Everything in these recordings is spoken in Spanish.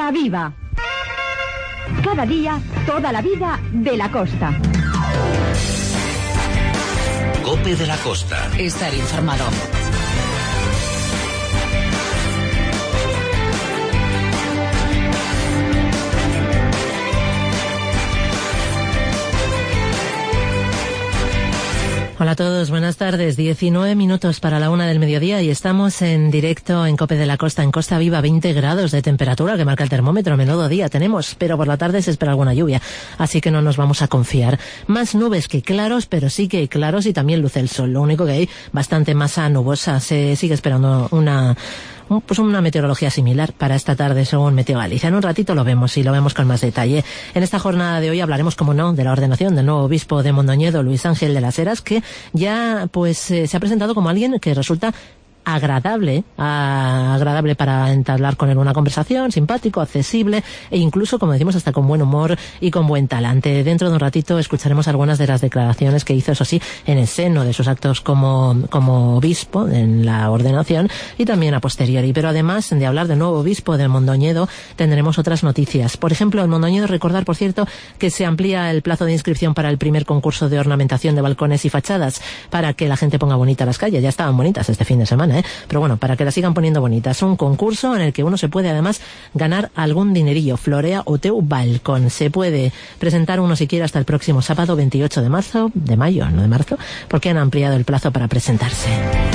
Costa Viva. Cada día, toda la vida de la costa. COPE de la Costa. Estar informado. Hola a todos, buenas tardes. 19 minutos para la 1 del mediodía y estamos en directo en COPE de la Costa, en Costa Viva. 20 grados de temperatura que marca el termómetro. Menudo día tenemos, pero por la tarde se espera alguna lluvia, así que no nos vamos a confiar. Más nubes que claros, pero sí que hay claros y también luce el sol. Lo único que hay bastante masa nubosa. Se sigue esperando una meteorología similar para esta tarde según Meteo Galicia. En un ratito lo vemos y lo vemos con más detalle. En esta jornada de hoy hablaremos, como no, de la ordenación del nuevo obispo de Mondoñedo, Luis Ángel de las Heras, que ya se ha presentado como alguien que resulta agradable para entablar con él una conversación, simpático, accesible e incluso, como decimos, hasta con buen humor y con buen talante. Dentro de un ratito escucharemos algunas de las declaraciones que hizo, eso sí, en el seno de sus actos como obispo en la ordenación y también a posteriori. Pero además de hablar del nuevo obispo de Mondoñedo, tendremos otras noticias. Por ejemplo, en Mondoñedo, recordar, por cierto, que se amplía el plazo de inscripción para el primer concurso de ornamentación de balcones y fachadas para que la gente ponga bonita las calles. Ya estaban bonitas este fin de semana, pero bueno, para que las sigan poniendo bonitas. Un concurso en el que uno se puede además ganar algún dinerillo. Florea o teu balcón. Se puede presentar uno si quiere hasta el próximo sábado 28 de mayo, porque han ampliado el plazo para presentarse.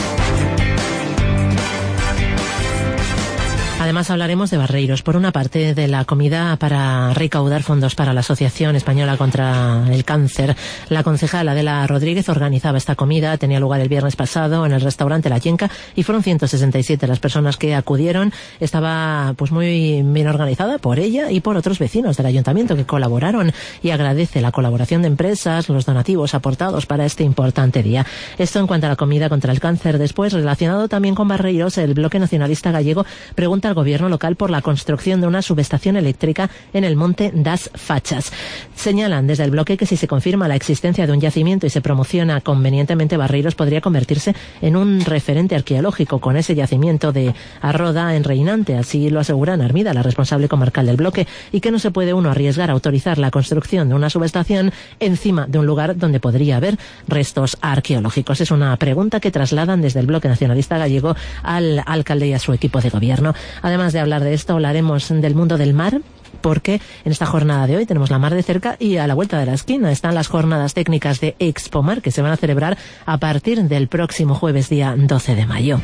Además hablaremos de Barreiros. Por una parte, de la comida para recaudar fondos para la Asociación Española contra el Cáncer. La concejala Adela Rodríguez organizaba esta comida. Tenía lugar el viernes pasado en el restaurante La Yenca y fueron 167 las personas que acudieron. Estaba muy bien organizada por ella y por otros vecinos del ayuntamiento que colaboraron, y agradece la colaboración de empresas, los donativos aportados para este importante día. Esto en cuanto a la comida contra el cáncer. Después, relacionado también con Barreiros, el Bloque Nacionalista Gallego pregunta al gobierno local por la construcción de una subestación eléctrica en el Monte das Fachas. Señalan desde el bloque que si se confirma la existencia de un yacimiento y se promociona convenientemente Barreiros, podría convertirse en un referente arqueológico con ese yacimiento de Arroda en Reinante. Así lo asegura Armida, la responsable comarcal del bloque, y que no se puede uno arriesgar a autorizar la construcción de una subestación encima de un lugar donde podría haber restos arqueológicos. Es una pregunta que trasladan desde el Bloque Nacionalista Gallego al alcalde y a su equipo de gobierno. Además de hablar de esto, hablaremos del mundo del mar, porque en esta jornada de hoy tenemos la mar de cerca y a la vuelta de la esquina están las jornadas técnicas de Expomar, que se van a celebrar a partir del próximo jueves, día 12 de mayo.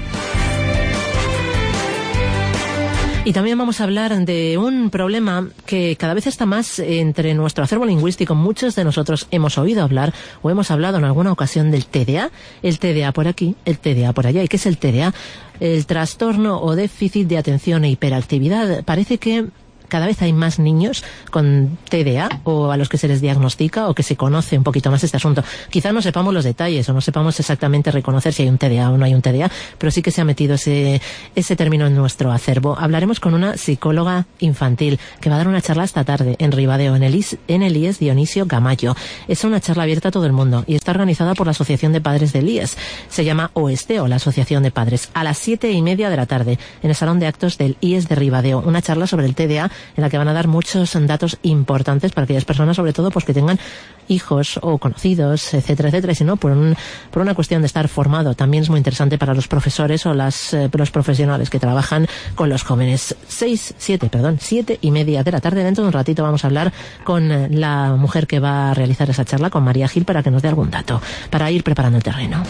Y también vamos a hablar de un problema que cada vez está más entre nuestro acervo lingüístico. Muchos de nosotros hemos oído hablar o hemos hablado en alguna ocasión del TDA. El TDA por aquí, el TDA por allá. ¿Y qué es el TDA? El trastorno o déficit de atención e hiperactividad. Parece que cada vez hay más niños con TDA o a los que se les diagnostica o que se conoce un poquito más este asunto. Quizá no sepamos los detalles o no sepamos exactamente reconocer si hay un TDA o no hay un TDA, pero sí que se ha metido ese término en nuestro acervo. Hablaremos con una psicóloga infantil que va a dar una charla esta tarde en Ribadeo, en el IES Dionisio Gamayo. Es una charla abierta a todo el mundo y está organizada por la Asociación de Padres del IES. Se llama OESTEO, la Asociación de Padres, a las 7:30 de la tarde en el Salón de Actos del IES de Ribadeo. Una charla sobre el TDA en la que van a dar muchos datos importantes para aquellas personas, sobre todo pues que tengan hijos o conocidos, etcétera, etcétera, y si no, por una cuestión de estar formado. También es muy interesante para los profesores o los profesionales que trabajan con los jóvenes. 7:30 de la tarde. Dentro de un ratito vamos a hablar con la mujer que va a realizar esa charla, con María Gil, para que nos dé algún dato, para ir preparando el terreno.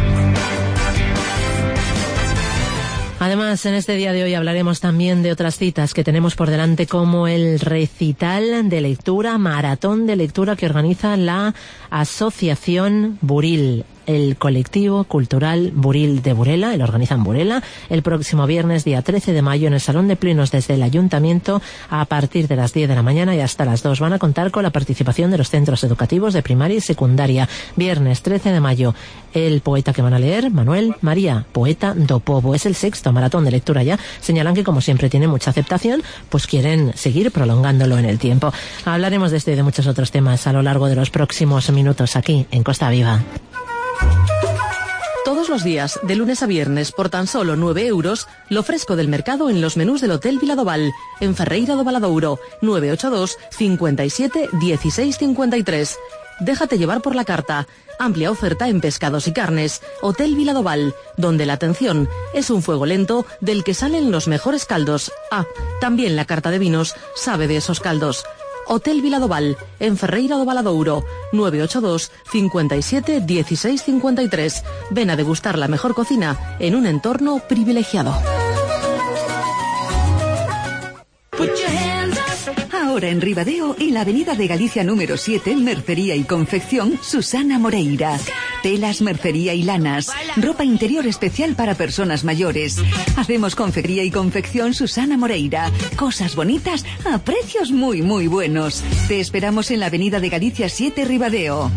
Además, en este día de hoy hablaremos también de otras citas que tenemos por delante, como el recital de lectura, maratón de lectura que organiza la Asociación Buril. El colectivo cultural Buril de Burela, lo organiza en Burela, el próximo viernes, día 13 de mayo, en el Salón de Plenos desde el Ayuntamiento, a partir de las 10 de la mañana y hasta las 2. Van a contar con la participación de los centros educativos de primaria y secundaria. Viernes 13 de mayo, el poeta que van a leer, Manuel María, poeta do povo. Es el 6º maratón de lectura ya. Señalan que, como siempre tiene mucha aceptación, pues quieren seguir prolongándolo en el tiempo. Hablaremos de este y de muchos otros temas a lo largo de los próximos minutos aquí en Costa Viva. Todos los días, de lunes a viernes, por tan solo 9 euros, lo fresco del mercado en los menús del Hotel Viladoval, en Ferreira do Valadouro, 982 57 16 53. Déjate llevar por la carta. Amplia oferta en pescados y carnes. Hotel Viladoval, donde la atención es un fuego lento del que salen los mejores caldos. Ah, también la carta de vinos sabe de esos caldos. Hotel Viladoval, en Ferreira do Valadouro, 982 57 16 53. Ven a degustar la mejor cocina en un entorno privilegiado. Ahora en Ribadeo, en la avenida de Galicia número 7, Mercería y Confección, Susana Moreira. Telas, mercería y lanas. Ropa interior especial para personas mayores. Hacemos confecría y confección Susana Moreira. Cosas bonitas a precios muy, muy buenos. Te esperamos en la avenida de Galicia 7, Ribadeo.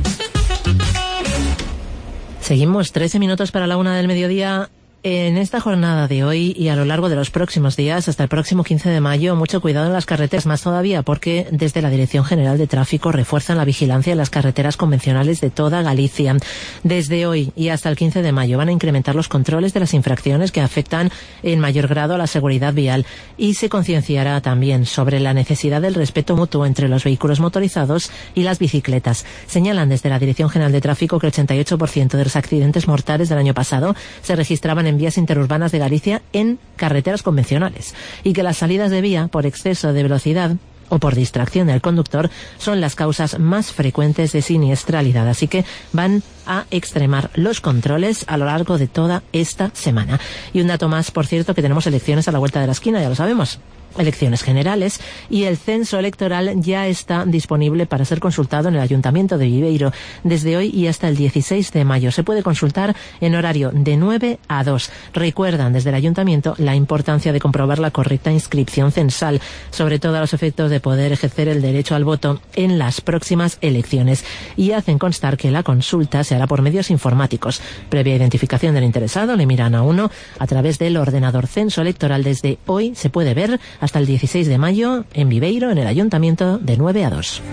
Seguimos 13 minutos para la 1 del mediodía. En esta jornada de hoy y a lo largo de los próximos días, hasta el próximo 15 de mayo, mucho cuidado en las carreteras, más todavía porque desde la Dirección General de Tráfico refuerzan la vigilancia en las carreteras convencionales de toda Galicia. Desde hoy y hasta el 15 de mayo van a incrementar los controles de las infracciones que afectan en mayor grado a la seguridad vial y se concienciará también sobre la necesidad del respeto mutuo entre los vehículos motorizados y las bicicletas. Señalan desde la Dirección General de Tráfico que el 88% de los accidentes mortales del año pasado se registraban en vías interurbanas de Galicia en carreteras convencionales y que las salidas de vía por exceso de velocidad o por distracción del conductor son las causas más frecuentes de siniestralidad. Así que van a extremar los controles a lo largo de toda esta semana. Y un dato más, por cierto, que tenemos elecciones a la vuelta de la esquina, ya lo sabemos. Elecciones generales, y el censo electoral ya está disponible para ser consultado en el Ayuntamiento de Viveiro desde hoy y hasta el 16 de mayo. Se puede consultar en horario de 9 a 2. Recuerdan desde el Ayuntamiento la importancia de comprobar la correcta inscripción censal, sobre todo a los efectos de poder ejercer el derecho al voto en las próximas elecciones, y hacen constar que la consulta se hará por medios informáticos. Previa identificación del interesado, le miran a uno a través del ordenador. Censo electoral desde hoy se puede ver hasta el 16 de mayo en Viveiro, en el Ayuntamiento, de 9 a 2.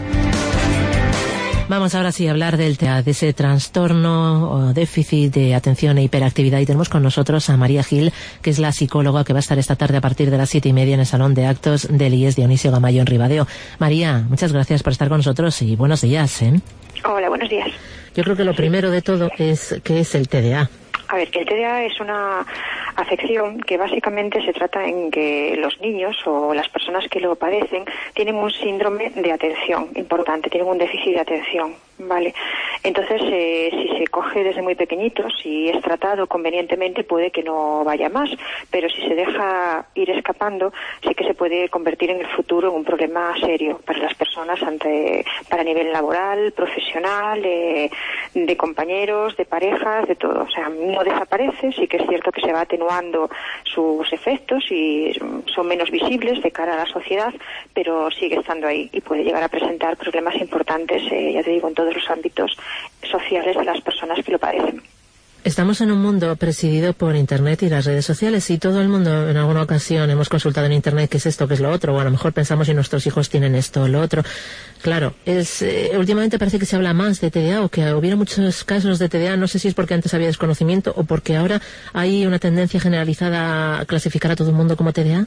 Vamos ahora sí a hablar de ese trastorno o déficit de atención e hiperactividad, y tenemos con nosotros a María Gil, que es la psicóloga que va a estar esta tarde a partir de las 7:30 en el Salón de Actos del IES Dionisio Gamayo en Ribadeo. María, muchas gracias por estar con nosotros y buenos días, ¿eh? Hola, buenos días. Yo creo que lo primero de todo es ¿qué es el TDA? A ver, que el TDA es una afección que básicamente se trata en que los niños o las personas que lo padecen tienen un síndrome de atención importante, tienen un déficit de atención, ¿vale? Entonces, si se coge desde muy pequeñitos, si es tratado convenientemente, puede que no vaya más, pero si se deja ir escapando, sí que se puede convertir en el futuro en un problema serio para las personas para nivel laboral, profesional, de compañeros, de parejas, de todo. O sea, no desaparece, sí que es cierto que se va atenuando sus efectos y son menos visibles de cara a la sociedad, pero sigue estando ahí y puede llegar a presentar problemas importantes, ya te digo, en todos los ámbitos sociales de las personas que lo padecen. Estamos en un mundo presidido por Internet y las redes sociales, y todo el mundo en alguna ocasión hemos consultado en Internet qué es esto, qué es lo otro, o a lo mejor pensamos si nuestros hijos tienen esto o lo otro. Claro, últimamente parece que se habla más de TDA, o que hubiera muchos casos de TDA. No sé si es porque antes había desconocimiento o porque ahora hay una tendencia generalizada a clasificar a todo el mundo como TDA.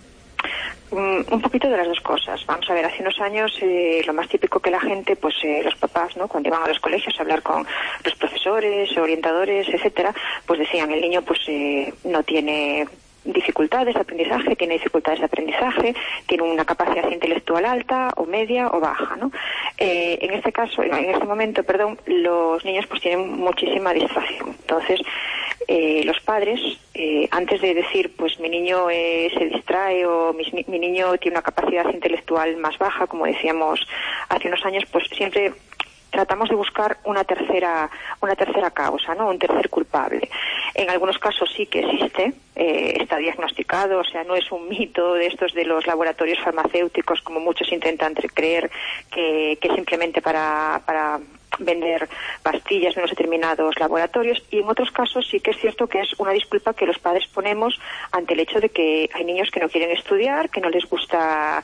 Un poquito de las dos cosas. Vamos a ver, hace unos años lo más típico que la gente, pues los papás, ¿no?, cuando iban a los colegios a hablar con los profesores, orientadores, etcétera, pues decían, el niño pues no tiene dificultades de aprendizaje, tiene dificultades de aprendizaje, tiene una capacidad intelectual alta o media o baja, ¿no? En este momento, los niños pues tienen muchísima distracción. Entonces, los padres, antes de decir, pues mi niño se distrae o mi niño tiene una capacidad intelectual más baja, como decíamos hace unos años, pues siempre tratamos de buscar una tercera causa, ¿no?, un tercer culpable. En algunos casos sí que existe, está diagnosticado, o sea, no es un mito de estos de los laboratorios farmacéuticos, como muchos intentan creer, que simplemente para vender pastillas de unos determinados laboratorios, y en otros casos sí que es cierto que es una disculpa que los padres ponemos ante el hecho de que hay niños que no quieren estudiar, que no les gusta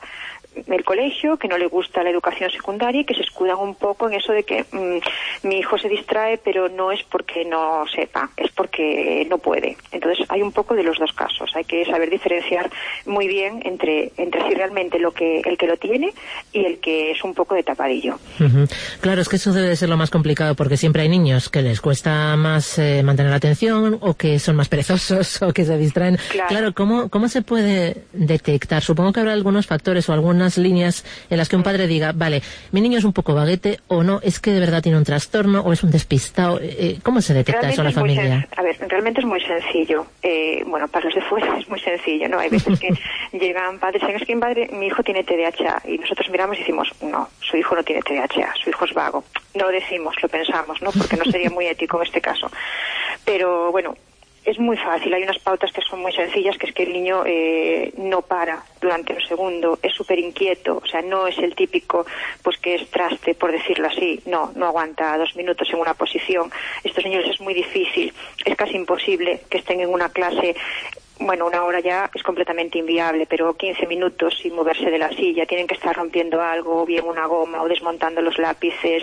el colegio, que no le gusta la educación secundaria y que se escudan un poco en eso de que mi hijo se distrae, pero no es porque no sepa, es porque no puede. Entonces hay un poco de los dos casos. Hay que saber diferenciar muy bien entre si realmente el que lo tiene y el que es un poco de tapadillo. Claro, es que eso debe ser lo más complicado, porque siempre hay niños que les cuesta más mantener la atención, o que son más perezosos, o que se distraen. Claro, ¿cómo se puede detectar? Supongo que habrá algunos factores o algunas líneas en las que un padre diga, vale, mi niño es un poco vaguete, o no, es que de verdad tiene un trastorno, o es un despistado. ¿Cómo se detecta eso en la familia? Realmente es muy sencillo. Bueno, para los de fuera es muy sencillo, ¿no? Hay veces que llegan padres y dicen, es que mi hijo tiene TDAH, y nosotros miramos y decimos, no, su hijo no tiene TDAH, su hijo es vago. No lo decimos, lo pensamos, ¿no? Porque no sería muy ético en este caso. Pero bueno, es muy fácil, hay unas pautas que son muy sencillas, que es que el niño no para durante un segundo, es súper inquieto, o sea, no es el típico, pues que es traste, por decirlo así, no aguanta 2 minutos en una posición. Estos niños es muy difícil, es casi imposible que estén en una clase. Bueno, 1 hora ya es completamente inviable, pero 15 minutos sin moverse de la silla, tienen que estar rompiendo algo, bien una goma o desmontando los lápices.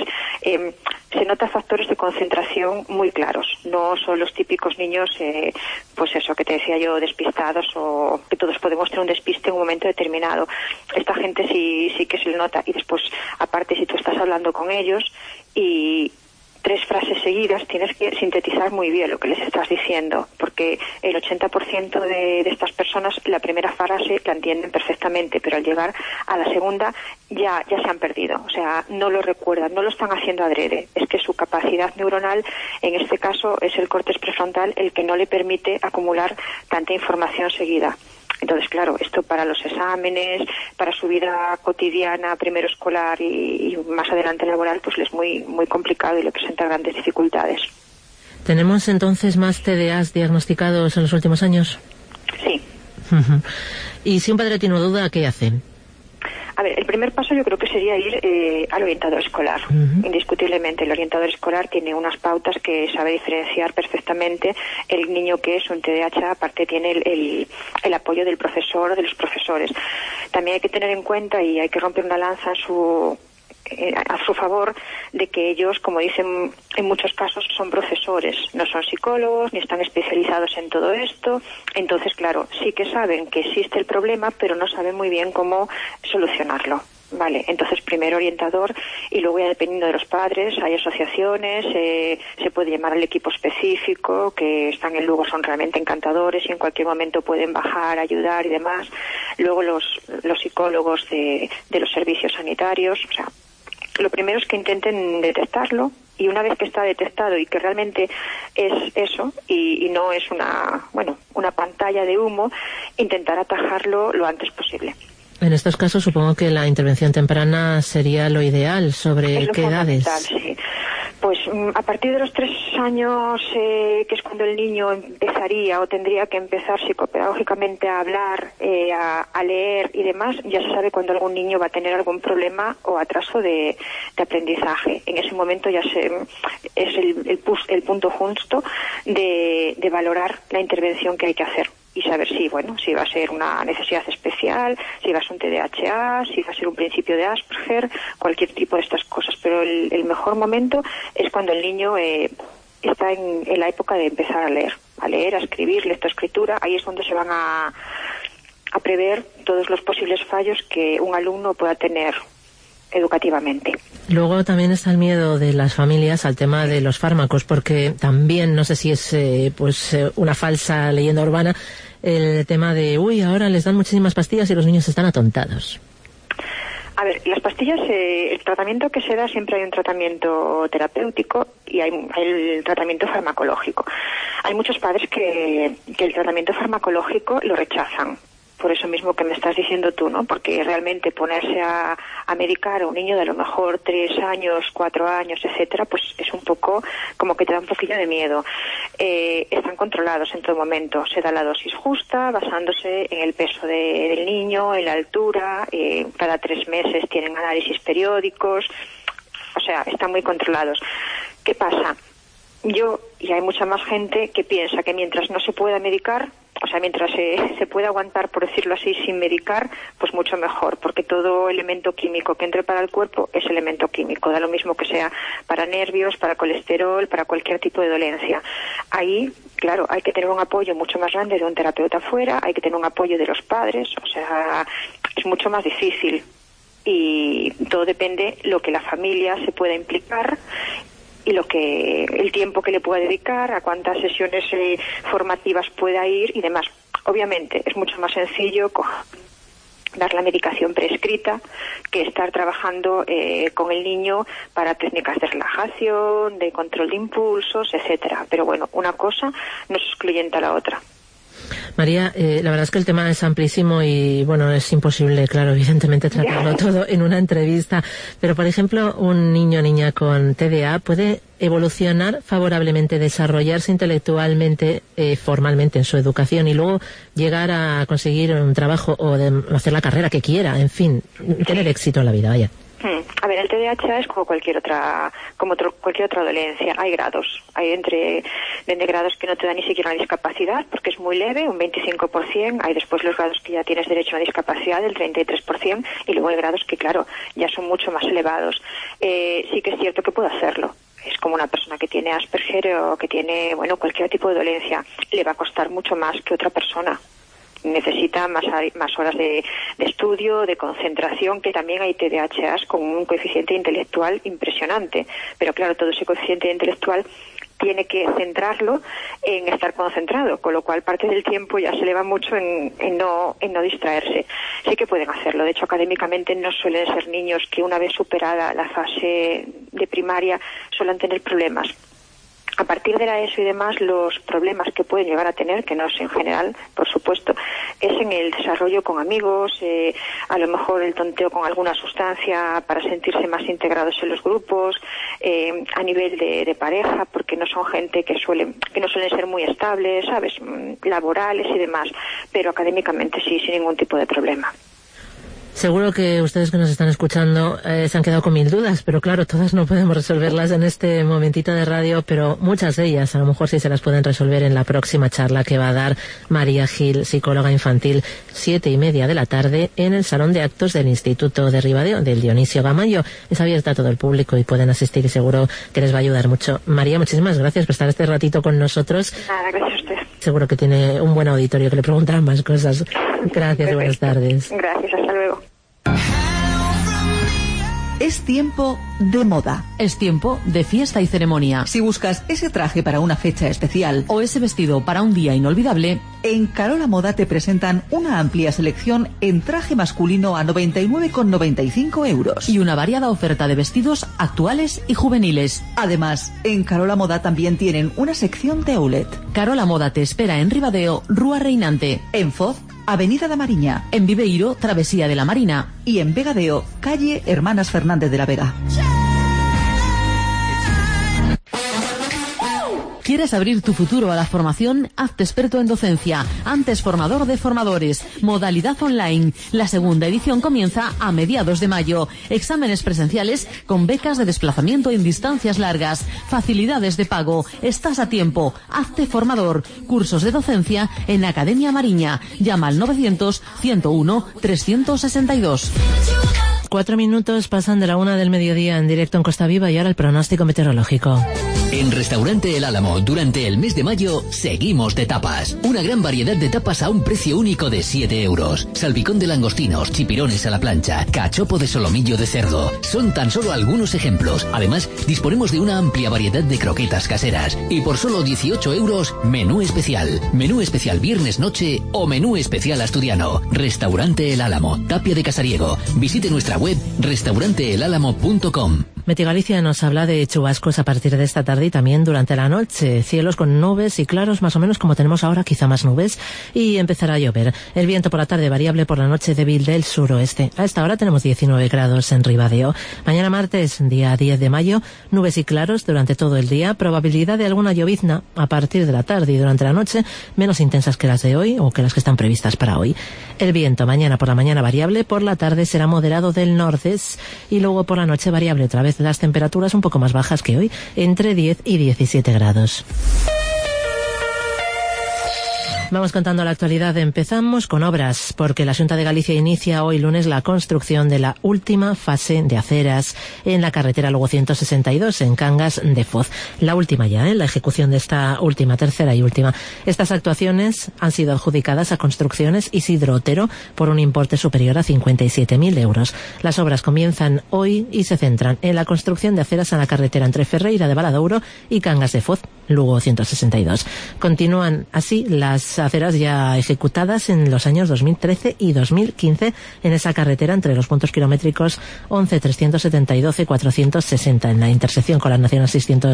Se nota factores de concentración muy claros. No son los típicos niños, pues eso que te decía yo, despistados, o que todos podemos tener un despiste en un momento determinado. Esta gente sí que se le nota. Y después, aparte, si tú estás hablando con ellos y 3 frases seguidas, tienes que sintetizar muy bien lo que les estás diciendo, porque el 80% de estas personas la primera frase la entienden perfectamente, pero al llegar a la segunda ya se han perdido, o sea, no lo recuerdan, no lo están haciendo adrede, es que su capacidad neuronal, en este caso es el córtex prefrontal, el que no le permite acumular tanta información seguida. Entonces, claro, esto para los exámenes, para su vida cotidiana, primero escolar y más adelante laboral, pues les es muy, muy complicado y le presenta grandes dificultades. ¿Tenemos entonces más TDAs diagnosticados en los últimos años? Sí. Y si un padre tiene duda, ¿qué hace? A ver, el primer paso yo creo que sería ir al orientador escolar. Indiscutiblemente, el orientador escolar tiene unas pautas que sabe diferenciar perfectamente el niño que es un TDAH, aparte tiene el apoyo del profesor o de los profesores. También hay que tener en cuenta y hay que romper una lanza a su favor de que ellos, como dicen en muchos casos, son profesores, no son psicólogos ni están especializados en todo esto. Entonces, claro, sí que saben que existe el problema, pero no saben muy bien cómo solucionarlo. Vale, entonces primero orientador y luego ya dependiendo de los padres hay asociaciones, se puede llamar al equipo específico que están en Lugo, son realmente encantadores y en cualquier momento pueden bajar, ayudar y demás. Luego los psicólogos de los servicios sanitarios, o sea, lo primero es que intenten detectarlo y una vez que está detectado y que realmente es eso y no es una pantalla de humo, intentar atajarlo lo antes posible. En estos casos supongo que la intervención temprana sería lo ideal. ¿Sobre qué edades? Sí. Pues a partir de los 3 años, que es cuando el niño empezaría o tendría que empezar psicopedagógicamente a hablar, a leer y demás, ya se sabe cuando algún niño va a tener algún problema o atraso de aprendizaje. En ese momento ya es el punto justo de valorar la intervención que hay que hacer y saber si va a ser una necesidad especial, si va a ser un TDAH, si va a ser un principio de Asperger, cualquier tipo de estas cosas. Pero el mejor momento es cuando el niño está en la época de empezar a leer, a escribir, lectoescritura. Ahí es donde se van a prever todos los posibles fallos que un alumno pueda tener educativamente. Luego también está el miedo de las familias al tema de los fármacos, porque también, no sé si es una falsa leyenda urbana, el tema de, ahora les dan muchísimas pastillas y los niños están atontados. A ver, las pastillas, el tratamiento que se da, siempre hay un tratamiento terapéutico y hay el tratamiento farmacológico. Hay muchos padres que el tratamiento farmacológico lo rechazan. Por eso mismo que me estás diciendo tú, ¿no? Porque realmente ponerse a medicar a un niño de a lo mejor 3 años, 4 años, etcétera, pues es un poco como que te da un poquillo de miedo. Están controlados en todo momento. Se da la dosis justa, basándose en el peso del niño, en la altura. Cada 3 meses tienen análisis periódicos. O sea, están muy controlados. ¿Qué pasa? Y hay mucha más gente que piensa que mientras no se pueda medicar, O sea, mientras se pueda aguantar, por decirlo así, sin medicar, pues mucho mejor, porque todo elemento químico que entre para el cuerpo es elemento químico, da lo mismo que sea para nervios, para colesterol, para cualquier tipo de dolencia. Ahí, claro, hay que tener un apoyo mucho más grande de un terapeuta fuera, hay que tener un apoyo de los padres, o sea, es mucho más difícil. Y todo depende lo que la familia se pueda implicar y el tiempo que le pueda dedicar, a cuántas sesiones formativas pueda ir y demás. Obviamente es mucho más sencillo dar la medicación prescrita que estar trabajando con el niño para técnicas de relajación, de control de impulsos, etcétera. Pero bueno, una cosa no es excluyente a la otra. María, la verdad es que el tema es amplísimo y, bueno, es imposible, claro, evidentemente tratarlo todo en una entrevista. Pero, por ejemplo, un niño o niña con TDA puede evolucionar favorablemente, desarrollarse intelectualmente, formalmente en su educación y luego llegar a conseguir un trabajo o hacer la carrera que quiera, en fin, tener éxito en la vida, vaya. A ver, el TDAH es como cualquier otra dolencia. Hay grados. Hay entre grados que no te dan ni siquiera una discapacidad porque es muy leve, un 25%. Hay después los grados que ya tienes derecho a una discapacidad del 33%. Y luego hay grados que, claro, ya son mucho más elevados. Sí que es cierto que puedo hacerlo. Es como una persona que tiene Asperger o que tiene, bueno, cualquier tipo de dolencia. Le va a costar mucho más que otra persona. Necesita más horas de estudio, de concentración, que también hay TDAHs con un coeficiente intelectual impresionante. Pero claro, todo ese coeficiente intelectual tiene que centrarlo en estar concentrado, con lo cual parte del tiempo ya se le va mucho en no distraerse. Sí que pueden hacerlo. De hecho, académicamente no suelen ser niños que una vez superada la fase de primaria suelen tener problemas. A partir de la ESO y demás, los problemas que pueden llegar a tener, que no es en general, por supuesto, es en el desarrollo con amigos, a lo mejor el tonteo con alguna sustancia para sentirse más integrados en los grupos, a nivel de pareja, porque no son gente que no suelen ser muy estables, ¿sabes?, laborales y demás, pero académicamente sí, sin ningún tipo de problema. Seguro que ustedes que nos están escuchando se han quedado con 1000 dudas, pero claro, todas no podemos resolverlas en este momentito de radio, pero muchas de ellas a lo mejor sí se las pueden resolver en la próxima charla que va a dar María Gil, psicóloga infantil, 7:30 de la tarde en el Salón de Actos del Instituto de Ribadeo, del Dionisio Gamayo. Es abierta a todo el público y pueden asistir y seguro que les va a ayudar mucho. María, muchísimas gracias por estar este ratito con nosotros. Nada, gracias a usted. Seguro que tiene un buen auditorio que le preguntarán más cosas. Gracias y buenas tardes. Gracias, hasta luego. Es tiempo de moda. Es tiempo de fiesta y ceremonia. Si buscas ese traje para una fecha especial O ese vestido para un día inolvidable, en Carola Moda te presentan una amplia selección en traje masculino a 99,95 euros. y una variada oferta de vestidos actuales y juveniles. Además, en Carola Moda también tienen una sección de outlet. Carola Moda te espera en Ribadeo, Rúa Reinante. En Foz, Avenida da Mariña. En Viveiro, Travesía de la Marina. Y en Vegadeo, calle Hermanas Fernández de la Vega. ¿Quieres abrir tu futuro a la formación? Hazte experto en docencia. Antes formador de formadores. Modalidad online. La segunda edición comienza a mediados de mayo. Exámenes presenciales con becas de desplazamiento en distancias largas. Facilidades de pago. Estás a tiempo. Hazte formador. Cursos de docencia en Academia Mariña. Llama al 900-101-362. 4 minutos pasan de la 1 del mediodía en directo en Costa Viva y ahora el pronóstico meteorológico. En Restaurante El Álamo, durante el mes de mayo, seguimos de tapas. Una gran variedad de tapas a un precio único de 7 euros. Salpicón de langostinos, chipirones a la plancha, cachopo de solomillo de cerdo. Son tan solo algunos ejemplos. Además, disponemos de una amplia variedad de croquetas caseras. Y por solo 18 euros, menú especial. Menú especial viernes noche o menú especial asturiano. Restaurante El Álamo, Tapia de Casariego. Visite nuestra web restauranteelálamo.com. Metigalicia nos habla de chubascos a partir de esta tarde y también durante la noche. Cielos con nubes y claros más o menos como tenemos ahora, quizá más nubes, y empezará a llover. El viento por la tarde variable, por la noche débil del suroeste. A esta hora tenemos 19 grados en Ribadeo. Mañana martes, día 10 de mayo, nubes y claros durante todo el día. Probabilidad de alguna llovizna a partir de la tarde y durante la noche, menos intensas que las de hoy o que las que están previstas para hoy. El viento mañana por la mañana variable, por la tarde será moderado del nordeste y luego por la noche variable otra vez. Las temperaturas un poco más bajas que hoy, entre 10 y 17 grados. Vamos contando la actualidad. Empezamos con obras, porque la Xunta de Galicia inicia hoy lunes la construcción de la última fase de aceras en la carretera Lugo 162 en Cangas de Foz. La última ya, la ejecución de esta última, tercera y última. Estas actuaciones han sido adjudicadas a Construcciones Isidro Otero por un importe superior a 57.000 euros. Las obras comienzan hoy y se centran en la construcción de aceras en la carretera entre Ferreira de Valadouro y Cangas de Foz, Lugo 162. Continúan así las aceras ya ejecutadas en los años 2013 y 2015 en esa carretera entre los puntos kilométricos 11.370 y 12.460 en la intersección con la Nacional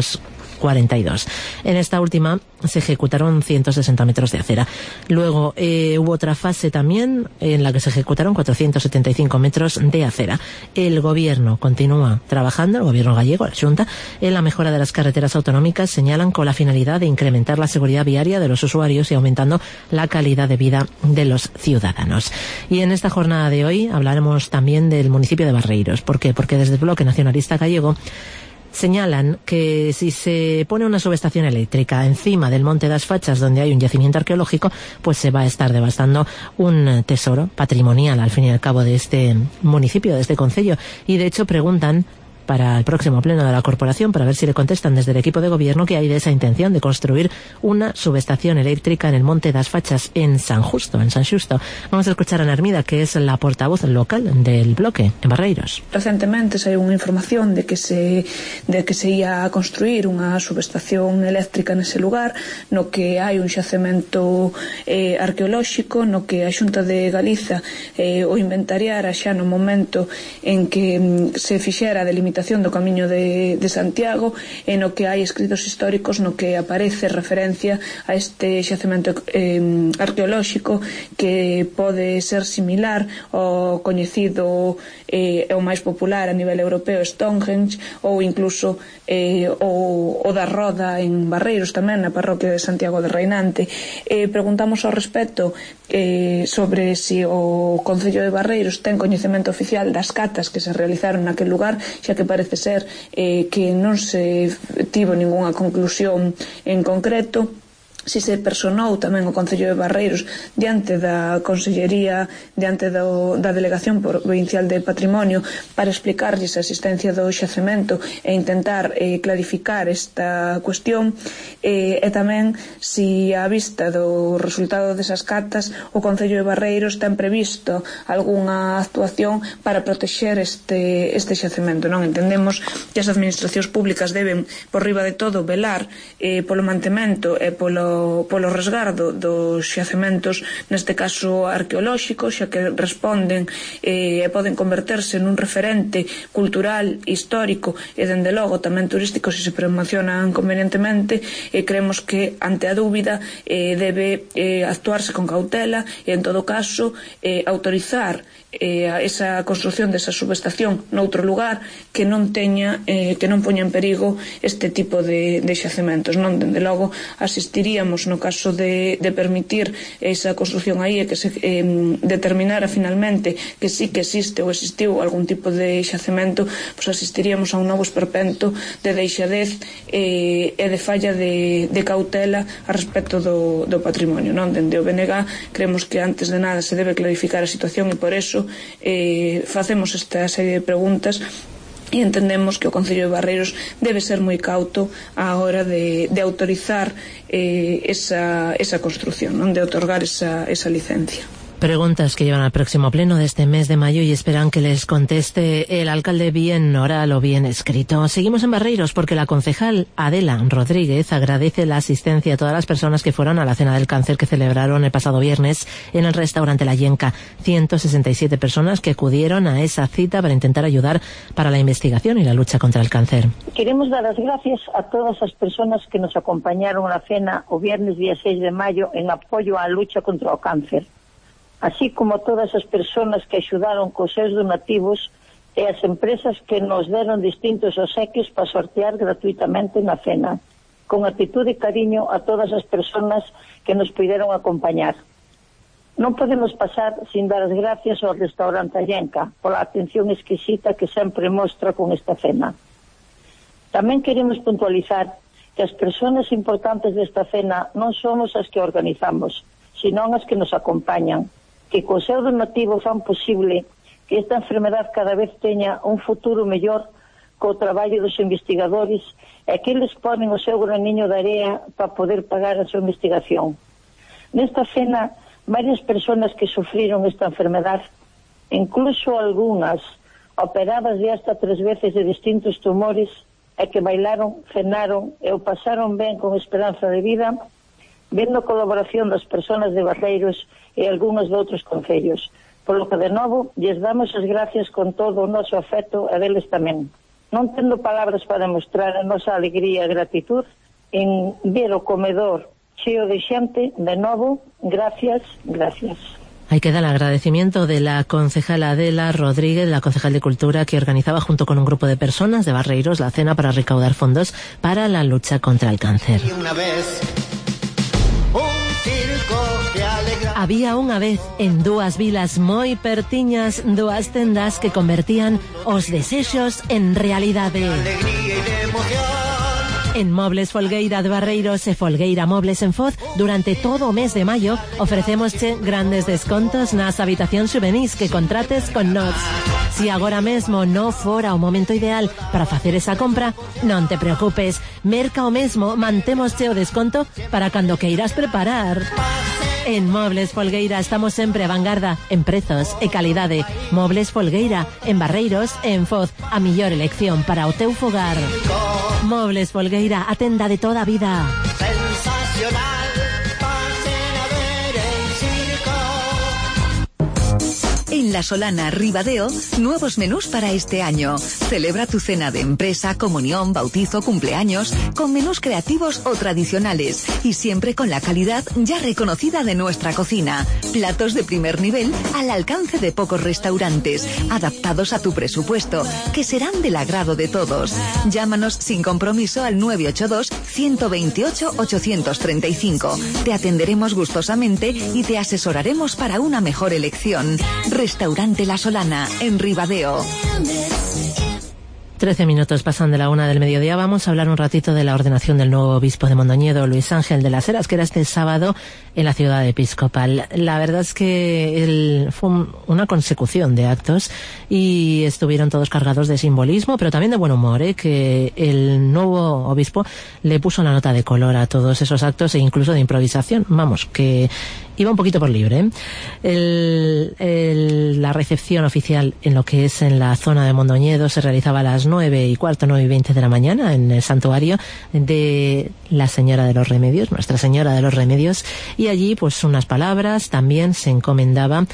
642. En esta última se ejecutaron 160 metros de acera. Luego hubo otra fase también en la que se ejecutaron 475 metros de acera. El gobierno continúa trabajando, el gobierno gallego, la Xunta, en la mejora de las carreteras autonómicas, señalan, con la finalidad de incrementar la seguridad viaria de los usuarios y aumentando la calidad de vida de los ciudadanos. Y en esta jornada de hoy hablaremos también del municipio de Barreiros. ¿Por qué? Porque desde el Bloque Nacionalista Gallego señalan que si se pone una subestación eléctrica encima del Monte das Fachas, donde hay un yacimiento arqueológico, pues se va a estar devastando un tesoro patrimonial, al fin y al cabo, de este municipio, de este concello. Y de hecho preguntan para el próximo pleno de la corporación, para ver si le contestan desde el equipo de gobierno que hay de esa intención de construir una subestación eléctrica en el Monte das Fachas en San Justo. Vamos a escuchar a Ana Hermida, que es la portavoz local del Bloque en Barreiros. Recentemente saiu unha información de que se ia a construir unha subestación eléctrica nese lugar, no que hai un xacemento arqueolóxico, no que a Xunta de Galiza o inventariara xa no momento en que se fixera a delimitación do camiño de Santiago, e no que hai escritos históricos no que aparece referencia a este xacemento arqueolóxico que pode ser similar ao coñecido e o máis popular a nivel europeo Stonehenge, ou incluso o da Roda en Barreiros tamén, na parroquia de Santiago de Reinante. Preguntamos ao respecto sobre si o Concello de Barreiros ten coñecemento oficial das catas que se realizaron naquel lugar, xa que parece ser que non se tivo ningunha conclusión en concreto. Si se personou tamén o Concello de Barreiros diante da Consellería, diante da Delegación Provincial de Patrimonio, para explicarlles a existencia do xacemento e intentar clarificar esta cuestión, e tamén si a vista do resultado desas catas o Concello de Barreiros ten previsto algunha actuación para protexer este xacemento. Non entendemos que as administracións públicas deben, por riba de todo, velar polo mantemento e polo resgardo dos xacementos, neste caso arqueolóxicos, xa que responden e poden converterse nun referente cultural, histórico e, dende logo, tamén turístico se se promocionan convenientemente. Creemos que, ante a dúbida, debe actuarse con cautela e, en todo caso, autorizar esa construción desa subestación noutro lugar que non poña en perigo este tipo de xacementos. Non, dende logo, asistiríamos, no caso de permitir esa construción aí e que se determinara finalmente que sí que existe ou existiu algún tipo de xacemento, pois asistiríamos a un novo esperpento de deixadez e de falla de cautela a respecto do patrimonio. Non, dende o BNG creemos que antes de nada se debe clarificar a situación, e por eso facemos esta serie de preguntas e entendemos que o Concello de Barreiros debe ser moi cauto á hora de autorizar esa construción, non, de otorgar esa licencia. Preguntas que llevan al próximo pleno de este mes de mayo y esperan que les conteste el alcalde bien oral o bien escrito. Seguimos en Barreiros porque la concejal Adela Rodríguez agradece la asistencia a todas las personas que fueron a la Cena del Cáncer que celebraron el pasado viernes en el restaurante La Yenca. 167 personas que acudieron a esa cita para intentar ayudar para la investigación y la lucha contra el cáncer. Queremos dar las gracias a todas las personas que nos acompañaron a la cena o viernes día 6 de mayo en apoio á lucha contra o cáncer, así como todas as persoas que axudaron cos seus donativos e as empresas que nos deron distintos obsequios para sortear gratuitamente na cena. Con actitude e cariño a todas as persoas que nos puderon acompañar. Non podemos pasar sin dar as gracias ao restaurante A Yenca pola atención exquisita que sempre mostra con esta cena. Tamén queremos puntualizar que as persoas importantes desta cena non somos as que organizamos, senón as que nos acompañan, que co seu donativo fan posible que esta enfermedad cada vez teña un futuro mellor co traballo dos investigadores e que eles ponen o seu graniño de area para poder pagar a súa investigación. Nesta cena, varias persoas que sufriron esta enfermedad, incluso algunhas operadas de hasta 3 veces de distintos tumores, e que bailaron, cenaron e o pasaron ben con esperanza de vida, vendo a colaboración das persoas de Barreiros e algunhas de outros concellos. Por lo que, de novo, lles damos as gracias con todo o noso afecto e deles tamén. Non tendo palabras para mostrar a nosa alegría e gratitud en ver o comedor cheo de xente, de novo, gracias, gracias. Ahí queda el agradecimiento de la concejala Adela Rodríguez, la concejal de Cultura, que organizaba junto con un grupo de personas de Barreiros la cena para recaudar fondos para la lucha contra el cáncer. Había unha vez en dúas vilas moi pertiñas dúas tendas que convertían os desexos en realidade. En Mobles Folgueira de Barreiros e Folgueira Mobles en Foz, durante todo o mes de maio ofrecémosche grandes descontos nas habitacións xuvenís que contrates con nós. Si agora mesmo non fora o momento ideal para facer esa compra, non te preocupes, merca o mesmo mantémosche o desconto para cando queiras preparar. En Mobles Folgueira estamos sempre a vanguarda en prezos e calidade. Mobles Folgueira, en Barreiros e en Foz, a millor elección para o teu fogar. Mobles Folgueira, a tenda de toda a vida. Sensacional, pasen a ver el circo. En La Solana, Ribadeo, nuevos menús para este año. Celebra tu cena de empresa, comunión, bautizo, cumpleaños, con menús creativos o tradicionales y siempre con la calidad ya reconocida de nuestra cocina. Platos de primer nivel al alcance de pocos restaurantes, adaptados a tu presupuesto, que serán del agrado de todos. Llámanos sin compromiso al 982-128-835. Te atenderemos gustosamente y te asesoraremos para una mejor elección. Restaurante La Solana, en Ribadeo. 13 minutos pasan de la 1 del mediodía. Vamos a hablar un ratito de la ordenación del nuevo obispo de Mondoñedo, Luis Ángel de las Heras, que era este sábado en la ciudad episcopal. La verdad es que fue una consecución de actos y estuvieron todos cargados de simbolismo, pero también de buen humor, que el nuevo obispo le puso la nota de color a todos esos actos e incluso de improvisación. Vamos, que iba un poquito por libre. La recepción oficial en lo que es en la zona de Mondoñedo se realizaba a las 9:15, 9:20 de la mañana en el santuario de la Señora de los Remedios, Nuestra Señora de los Remedios, y allí pues unas palabras, también se encomendaba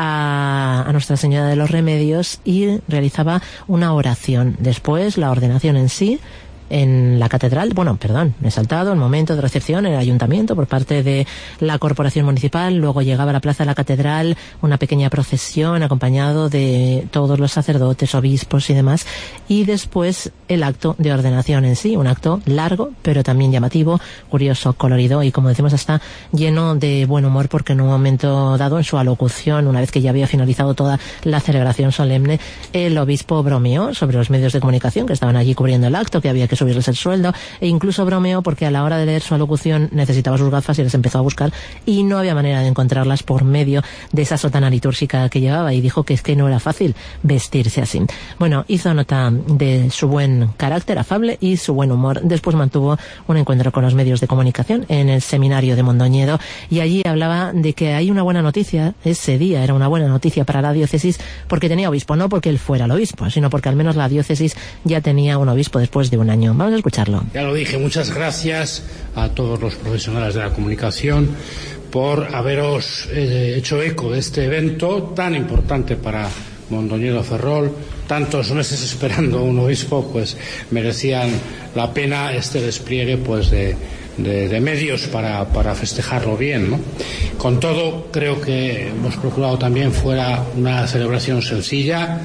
a Nuestra Señora de los Remedios y realizaba una oración. Después la ordenación en sí en la catedral, me he saltado el momento de recepción en el ayuntamiento por parte de la corporación municipal. Luego llegaba a la plaza de la catedral una pequeña procesión acompañado de todos los sacerdotes, obispos y demás, y después el acto de ordenación en sí, un acto largo pero también llamativo, curioso, colorido y, como decimos, hasta lleno de buen humor, porque en un momento dado en su alocución, una vez que ya había finalizado toda la celebración solemne, el obispo bromeó sobre los medios de comunicación que estaban allí cubriendo el acto, que había que subirles el sueldo, e incluso bromeó porque a la hora de leer su alocución necesitaba sus gafas y las empezó a buscar y no había manera de encontrarlas por medio de esa sotana litúrgica que llevaba, y dijo que es que no era fácil vestirse así. Bueno, hizo nota de su buen carácter afable y su buen humor. Después mantuvo un encuentro con los medios de comunicación en el seminario de Mondoñedo y allí hablaba de que hay una buena noticia. Ese día era una buena noticia para la diócesis porque tenía obispo, no porque él fuera el obispo, sino porque al menos la diócesis ya tenía un obispo después de un año. Vamos a escucharlo. Ya lo dije, muchas gracias a todos los profesionales de la comunicación por haberos hecho eco de este evento tan importante para Mondoñedo Ferrol. Tantos meses esperando un obispo, pues merecían la pena este despliegue pues de medios para festejarlo bien, ¿no? Con todo, creo que hemos procurado también fuera una celebración sencilla,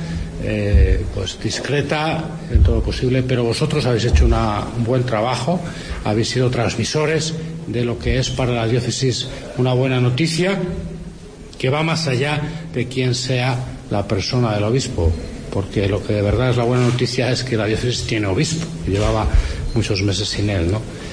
pues discreta en todo lo posible, pero vosotros habéis hecho un buen trabajo, habéis sido transmisores de lo que es para la diócesis una buena noticia, que va más allá de quién sea la persona del obispo, porque lo que de verdad es la buena noticia es que la diócesis tiene obispo, que llevaba muchos meses sin él, ¿no?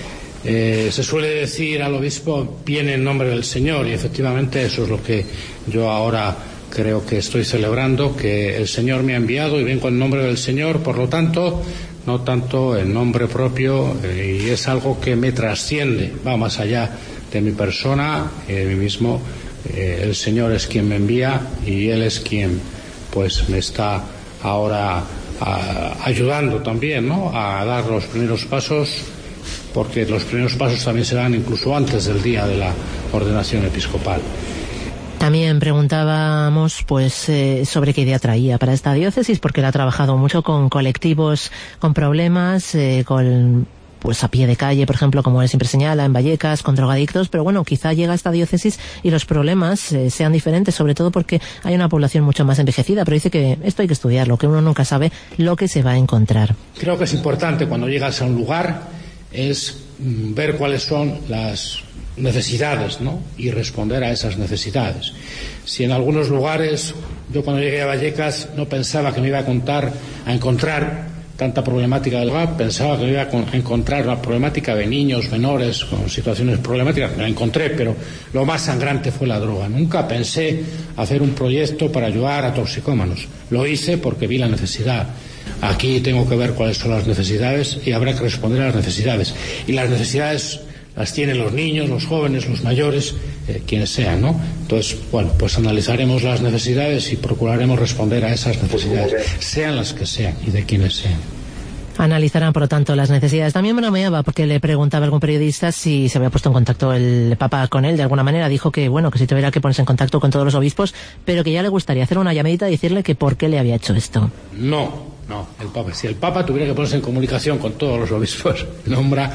Se suele decir al obispo, viene en nombre del Señor, y efectivamente eso es lo que yo ahora creo que estoy celebrando, que el Señor me ha enviado y vengo en nombre del Señor, por lo tanto, no tanto en nombre propio, y es algo que me trasciende, va más allá de mi persona y de mí mismo. El Señor es quien me envía y Él es quien pues me está ahora ayudando también, ¿no?, a dar los primeros pasos, porque los primeros pasos también se dan incluso antes del día de la ordenación episcopal. También preguntábamos pues sobre qué idea traía para esta diócesis, porque él ha trabajado mucho con colectivos con problemas, con pues a pie de calle, por ejemplo, como él siempre señala, en Vallecas, con drogadictos, pero bueno, quizá llega a esta diócesis y los problemas sean diferentes, sobre todo porque hay una población mucho más envejecida, pero dice que esto hay que estudiarlo, que uno nunca sabe lo que se va a encontrar. Creo que es importante cuando llegas a un lugar es ver cuáles son las necesidades, ¿no?, y responder a esas necesidades. Si en algunos lugares, yo cuando llegué a Vallecas no pensaba que me iba a encontrar tanta problemática del hogar, pensaba que me iba a encontrar la problemática de niños menores con situaciones problemáticas, me la encontré, pero lo más sangrante fue la droga. Nunca pensé hacer un proyecto para ayudar a toxicómanos, lo hice porque vi la necesidad. Aquí tengo que ver cuáles son las necesidades y habrá que responder a las necesidades, y las necesidades las tienen los niños, los jóvenes, los mayores, quienes sean, ¿no? Entonces, bueno, pues analizaremos las necesidades y procuraremos responder a esas necesidades, sean las que sean y de quienes sean. Analizarán, por lo tanto, las necesidades. También bromeaba porque le preguntaba a algún periodista si se había puesto en contacto el Papa con él de alguna manera. Dijo que, bueno, que si tuviera que ponerse en contacto con todos los obispos, pero que ya le gustaría hacer una llamadita y decirle que por qué le había hecho esto. No, el Papa. Si el Papa tuviera que ponerse en comunicación con todos los obispos, nombra...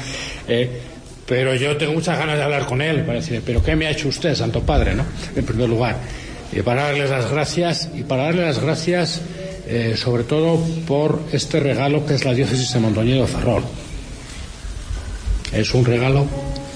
pero yo tengo muchas ganas de hablar con él para decirle, pero ¿qué me ha hecho usted, Santo Padre?, ¿no?, en primer lugar, para darles las gracias sobre todo por este regalo que es la diócesis de Mondoñedo Ferrol. Es un regalo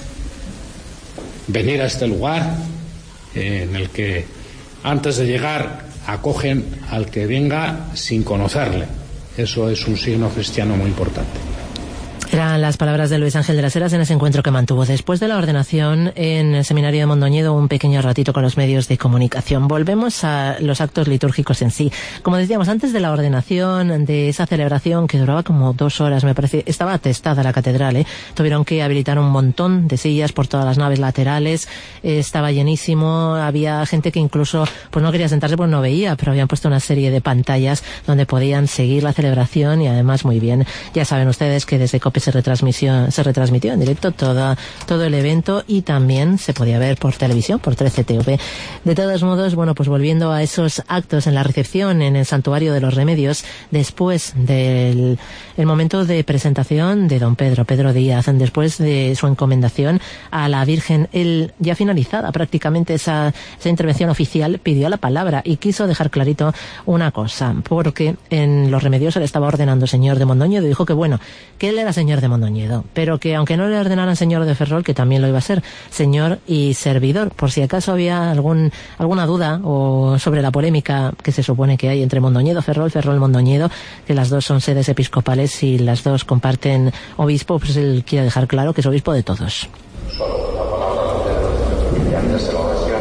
venir a este lugar en el que antes de llegar acogen al que venga sin conocerle. Eso es un signo cristiano muy importante. Eran las palabras de Luis Ángel de las Heras en ese encuentro que mantuvo después de la ordenación en el seminario de Mondoñedo, un pequeño ratito con los medios de comunicación. Volvemos a los actos litúrgicos en sí. Como decíamos, antes de la ordenación, de esa celebración que duraba como 2 horas, me parece, estaba atestada la catedral, Tuvieron que habilitar un montón de sillas por todas las naves laterales, estaba llenísimo, había gente que incluso pues no quería sentarse porque no veía, pero habían puesto una serie de pantallas donde podían seguir la celebración y además muy bien. Ya saben ustedes que desde COPE se retransmitió en directo todo el evento y también se podía ver por televisión, por 13TV. De todos modos, bueno, pues volviendo a esos actos en la recepción en el Santuario de los Remedios, después del el momento de presentación de don Pedro Díaz, después de su encomendación a la Virgen, él, ya finalizada prácticamente esa intervención oficial, pidió la palabra y quiso dejar clarito una cosa, porque en los Remedios él estaba ordenando señor de Mondoñedo y dijo que bueno, que él era señor de Mondoñedo, pero que aunque no le ordenaran señor de Ferrol, que también lo iba a ser, señor y servidor, por si acaso había alguna duda o sobre la polémica que se supone que hay entre Mondoñedo, Ferrol, Mondoñedo, que las dos son sedes episcopales y las dos comparten obispo, pues él quiere dejar claro que es obispo de todos. Solo la palabra de antes de la oración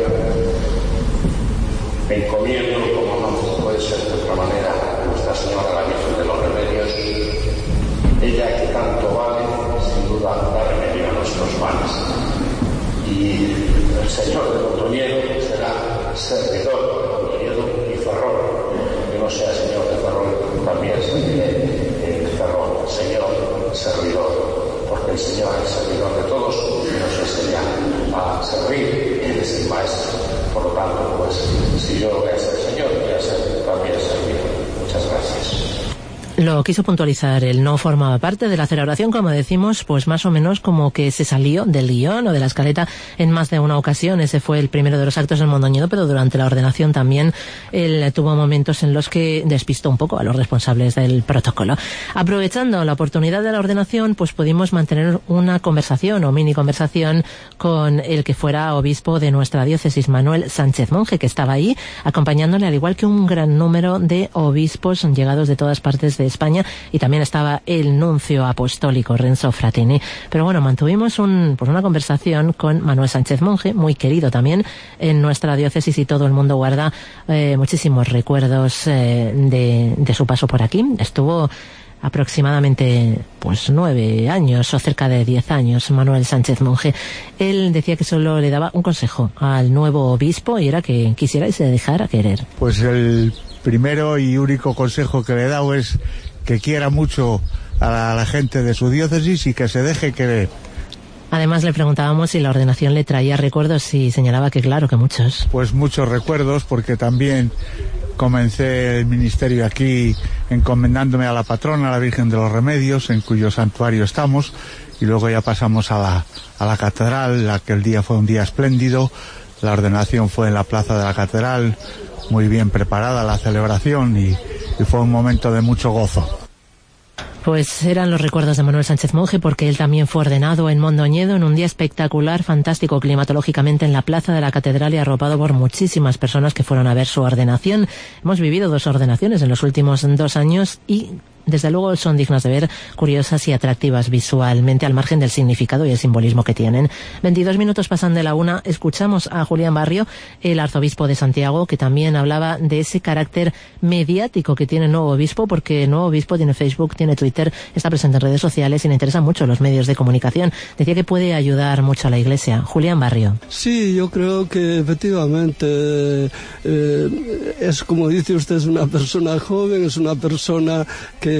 me encomiendo, como no puede ser de otra manera, a Nuestra Señora la Virgen de los Remedios, ella que tanto vale, sin duda da remedio a nuestros males. Y el señor de Mondoñedo será servidor de Mondoñedo y Ferrol, que no sea señor de Ferrol, también Ferrol, señor, servidor, porque el Señor es servidor de todos y nos enseña a servir, Él es el maestro. Por lo tanto, pues, si yo voy a ser señor, voy a ser también servidor. Muchas gracias. Lo quiso puntualizar, él no formaba parte de la celebración, como decimos, pues más o menos como que se salió del guión o de la escaleta en más de una ocasión. Ese fue el primero de los actos en Mondoñedo, pero durante la ordenación también él tuvo momentos en los que despistó un poco a los responsables del protocolo. Aprovechando la oportunidad de la ordenación, pues pudimos mantener una conversación o mini conversación con el que fuera obispo de nuestra diócesis, Manuel Sánchez Monje, que estaba ahí acompañándole, al igual que un gran número de obispos llegados de todas partes de de España, y también estaba el nuncio apostólico Renzo Frattini. Pero bueno, mantuvimos una conversación con Manuel Sánchez Monje, muy querido también en nuestra diócesis, y todo el mundo guarda muchísimos recuerdos de su paso por aquí. Estuvo aproximadamente 9 años o cerca de 10 años Manuel Sánchez Monje. Él decía que solo le daba un consejo al nuevo obispo, y era que quisiera y se dejara querer. Pues el primero y único consejo que le he dado es que quiera mucho a la gente de su diócesis y que se deje querer. Además le preguntábamos si la ordenación le traía recuerdos, y señalaba que claro, que muchos. Pues muchos recuerdos, porque también comencé el ministerio aquí encomendándome a la patrona, a la Virgen de los Remedios, en cuyo santuario estamos, y luego ya pasamos a la catedral. Aquel día fue un día espléndido, la ordenación fue en la plaza de la catedral, muy bien preparada la celebración, y fue un momento de mucho gozo. Pues eran los recuerdos de Manuel Sánchez Monje, porque él también fue ordenado en Mondoñedo en un día espectacular, fantástico climatológicamente, en la plaza de la catedral, y arropado por muchísimas personas que fueron a ver su ordenación. Hemos vivido 2 ordenaciones en los últimos 2 años, y desde luego son dignas de ver, curiosas y atractivas visualmente, al margen del significado y el simbolismo que tienen. 22 minutos pasan de la 1, escuchamos a Julián Barrio, el arzobispo de Santiago, que también hablaba de ese carácter mediático que tiene el nuevo obispo, porque el nuevo obispo tiene Facebook, tiene Twitter, está presente en redes sociales y le interesan mucho los medios de comunicación. Decía que puede ayudar mucho a la Iglesia. Julián Barrio. Sí, yo creo que efectivamente es, como dice usted, es una persona joven, es una persona que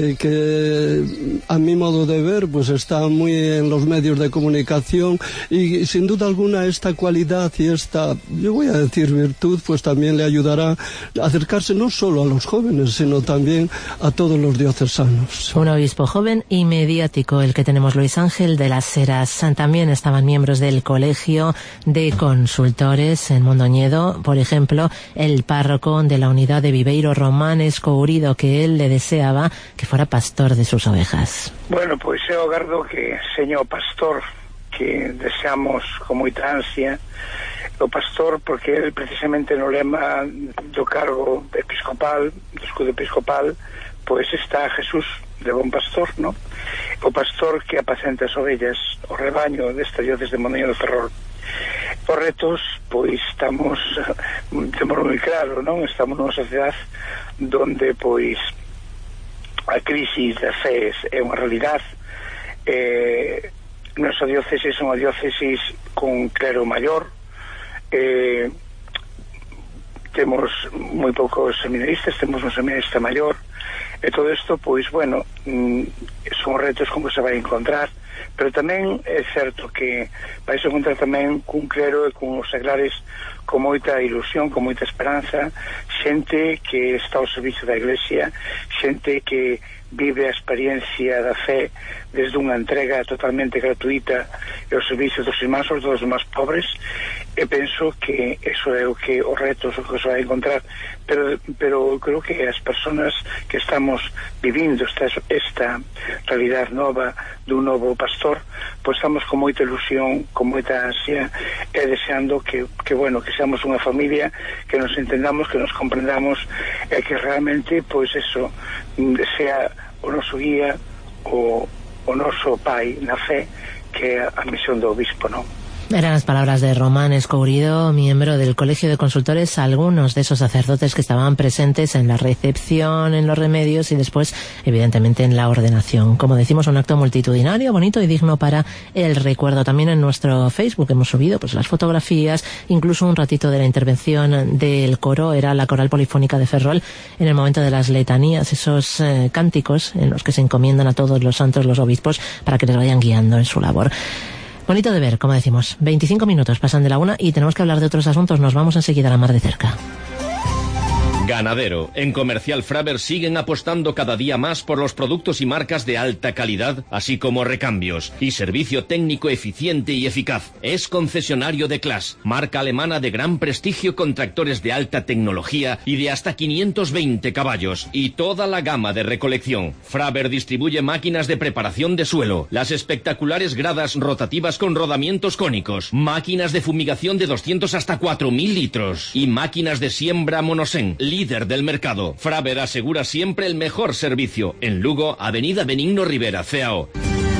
a mi modo de ver pues está muy en los medios de comunicación, y sin duda alguna esta cualidad y esta, yo voy a decir, virtud, pues también le ayudará a acercarse no solo a los jóvenes, sino también a todos los diocesanos. Un obispo joven y mediático el que tenemos, Luis Ángel de las Heras. También estaban miembros del Colegio de Consultores en Mondoñedo, por ejemplo, el párroco de la unidad de Viveiro, Román Escourido, que él le deseaba que fuera pastor de sus ovejas. Bueno, pois eu agardo que señor pastor, que deseamos con moita ansia o pastor, porque ele precisamente no lema do cargo episcopal, do escudo episcopal, pois está Jesús de bom pastor, ¿no? O pastor que apacenta as ovellas, o rebaño desta diócesis de Mondoñedo de Ferrol. Os retos, pois temos moi claro, non? Estamos nunha sociedade donde, pois, a crisis da fe é unha realidade. Nosa diócesis é unha diócesis con clero maior, temos moi poucos seminaristas, temos un seminarista maior, e todo isto, pois, bueno, son retos con que se vai encontrar, pero tamén é certo que vais encontrar tamén cun clero e con os seglares con moita ilusión, con moita esperanza, xente que está ao servicio da Iglesia, xente que vive a experiencia da fe desde unha entrega totalmente gratuita e ao servicio dos irmáns, dos máis pobres, e penso que eso é o que os retos o que se vai encontrar, pero creo que as persoas que estamos vivindo esta realidade nova dun novo pastor, pois estamos con moita ilusión, con moita ansia, e deseando que bueno, que seamos unha familia, que nos entendamos, que nos comprendamos, e que realmente, pois eso, sea o noso guía, o noso pai na fe, que é a misión do obispo, non? Eran las palabras de Román Escourido, miembro del Colegio de Consultores, algunos de esos sacerdotes que estaban presentes en la recepción, en los remedios y después, evidentemente, en la ordenación. Como decimos, un acto multitudinario, bonito y digno para el recuerdo. También en nuestro Facebook hemos subido pues las fotografías, incluso un ratito de la intervención del coro, era la Coral Polifónica de Ferrol, en el momento de las letanías, esos cánticos en los que se encomiendan a todos los santos, los obispos, para que les vayan guiando en su labor. Bonito de ver, como decimos. 25 minutos pasan de la 1 y tenemos que hablar de otros asuntos. Nos vamos enseguida a la mar de cerca. Ganadero. En Comercial Fraber siguen apostando cada día más por los productos y marcas de alta calidad, así como recambios y servicio técnico eficiente y eficaz. Es concesionario de Claas, marca alemana de gran prestigio con tractores de alta tecnología y de hasta 520 caballos y toda la gama de recolección. Fraber distribuye máquinas de preparación de suelo, las espectaculares gradas rotativas con rodamientos cónicos, máquinas de fumigación de 200 hasta 4.000 litros y máquinas de siembra monosén, líder del mercado. Fraver asegura siempre el mejor servicio. En Lugo, Avenida Benigno Rivera, CAO.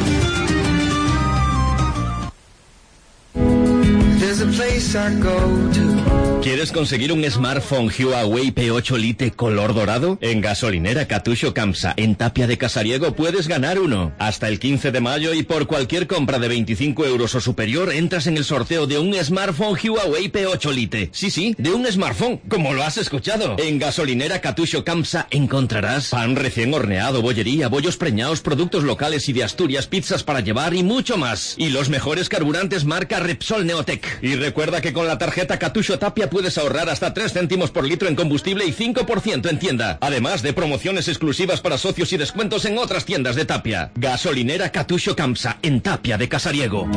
¿Quieres conseguir un smartphone Huawei P8 Lite color dorado? En Gasolinera Catucho Camsa, en Tapia de Casariego, puedes ganar uno. Hasta el 15 de mayo y por cualquier compra de 25 euros o superior entras en el sorteo de un smartphone Huawei P8 Lite. Sí, de un smartphone, como lo has escuchado. En Gasolinera Catucho Camsa encontrarás pan recién horneado, bollería, bollos preñados, productos locales y de Asturias, pizzas para llevar y mucho más. Y los mejores carburantes marca Repsol Neotec. Y recuerda que con la tarjeta Catucho Tapia puedes ahorrar hasta 3 céntimos por litro en combustible y 5% en tienda. Además de promociones exclusivas para socios y descuentos en otras tiendas de Tapia. Gasolinera Catucho Camsa, en Tapia de Casariego.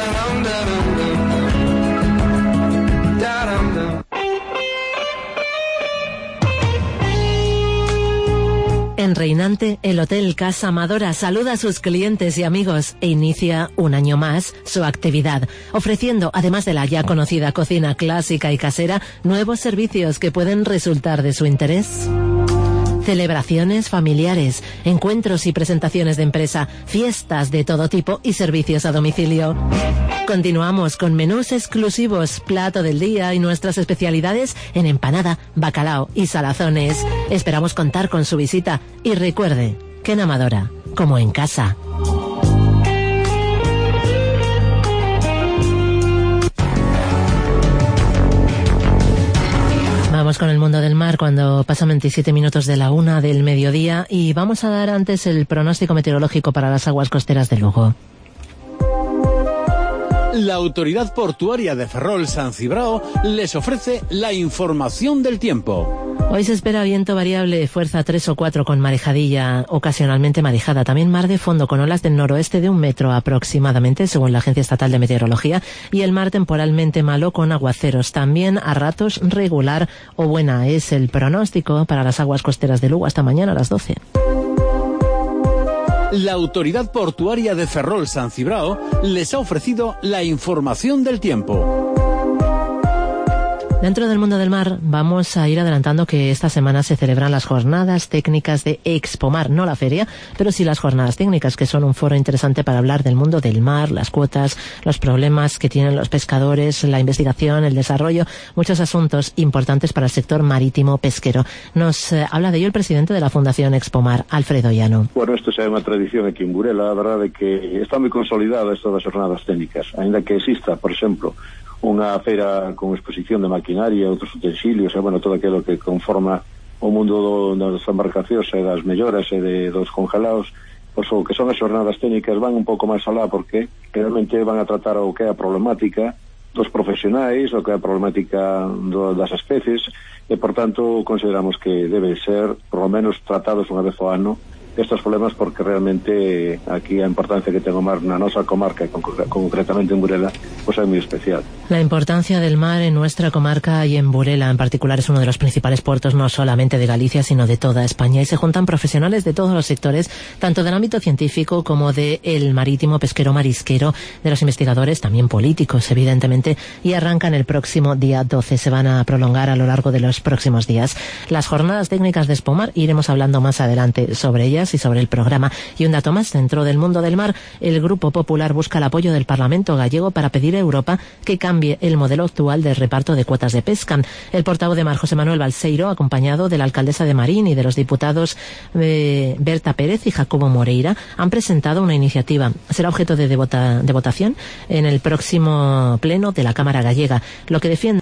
En Reinante, el Hotel Casa Amadora saluda a sus clientes y amigos e inicia un año más su actividad, ofreciendo, además de la ya conocida cocina clásica y casera, nuevos servicios que pueden resultar de su interés. Celebraciones familiares, encuentros y presentaciones de empresa, fiestas de todo tipo y servicios a domicilio. Continuamos con menús exclusivos, plato del día y nuestras especialidades en empanada, bacalao y salazones. Esperamos contar con su visita y recuerde que en Amadora, como en casa. Vamos con el mundo del mar cuando pasan 27 minutos de la 1 del mediodía y vamos a dar antes el pronóstico meteorológico para las aguas costeras de Lugo. La Autoridad Portuaria de Ferrol-San Cibrao les ofrece la información del tiempo. Hoy se espera viento variable, fuerza 3 o 4 con marejadilla, ocasionalmente marejada. También mar de fondo con olas del noroeste de 1 metro aproximadamente, según la Agencia Estatal de Meteorología. Y el mar temporalmente malo con aguaceros. También a ratos regular o buena. Es el pronóstico para las aguas costeras de Lugo hasta mañana a las 12. La Autoridad Portuaria de Ferrol-San Cibrao les ha ofrecido la información del tiempo. Dentro del mundo del mar vamos a ir adelantando que esta semana se celebran las jornadas técnicas de Expomar, no la feria, pero sí las jornadas técnicas, que son un foro interesante para hablar del mundo del mar, las cuotas, los problemas que tienen los pescadores, la investigación, el desarrollo, muchos asuntos importantes para el sector marítimo pesquero. Nos habla de ello el presidente de la Fundación Expomar, Alfredo Llano. Bueno, isto xa é unha tradición aquí en Burela, a verdade é que está moi consolidada isto das jornadas técnicas, ainda que exista, por exemplo, unha feira con exposición de maquinaria, outros utensilios, e, bueno, todo aquilo que conforma o mundo das embarcacións e das melloras e dos congelados, pois o que son as jornadas técnicas van un pouco máis alá, porque realmente van a tratar o que é a problemática dos profesionais, o que é a problemática das especies, e, por tanto, consideramos que debe ser, por lo menos, tratados unha vez ao ano estos problemas, porque realmente aquí a importancia que ten o mar na nosa comarca, concretamente en Burela, pues é moi especial. La importancia del mar en nuestra comarca y en Burela en particular es uno de los principales puertos no solamente de Galicia sino de toda España, y se juntan profesionales de todos los sectores, tanto del ámbito científico como del marítimo, pesquero, marisquero, de los investigadores, también políticos evidentemente, y arrancan el próximo día 12, se van a prolongar a lo largo de los próximos días. Las jornadas técnicas de Expomar, iremos hablando más adelante sobre ellas y sobre el programa. Y un dato más, dentro del mundo del mar, el Grupo Popular busca el apoyo del Parlamento gallego para pedir a Europa que cambie el modelo actual de reparto de cuotas de pesca. El portavoz de mar, José Manuel Balseiro, acompañado de la alcaldesa de Marín y de los diputados Berta Pérez y Jacobo Moreira, han presentado una iniciativa. Será objeto de votación en el próximo pleno de la Cámara Gallega. Lo que defiende